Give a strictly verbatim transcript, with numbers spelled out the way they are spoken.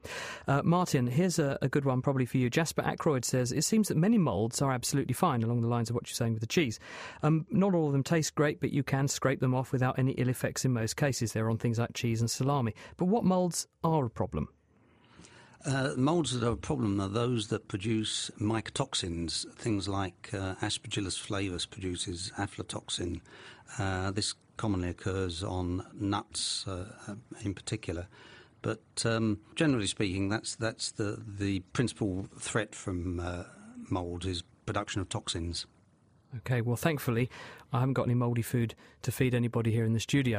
Uh, Martin, here's a, a good one probably for you. Jasper Ackroyd says, it seems that many moulds are absolutely fine, along the lines of what you're saying with the cheese. Um, not all of them taste great, but you can scrape them off without any ill effects in most cases. They're on things like cheese and salami. But what moulds are a problem? Uh, moulds that are a problem are those that produce mycotoxins, things like uh, Aspergillus flavus produces aflatoxin. Uh, this commonly occurs on nuts uh, in particular. But um, generally speaking, that's that's the, the principal threat from uh, mould is production of toxins. OK, well, thankfully, I haven't got any mouldy food to feed anybody here in the studio.